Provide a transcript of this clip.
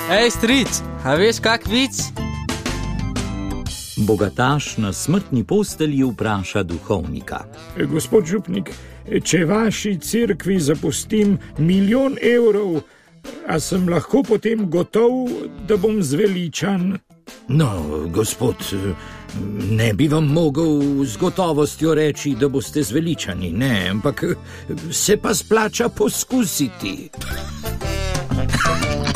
Ej, stric, a veš kak vic? Bogataš na smrtni postelji vpraša duhovnika. Gospod župnik, če vaši cerkvi zapustim 1 000 000 evrov, a sem lahko potem gotov, da bom zveličan? No, gospod, ne bi vam mogel z gotovostjo reči, da boste zveličani, ne, ampak se pa splača poskusiti.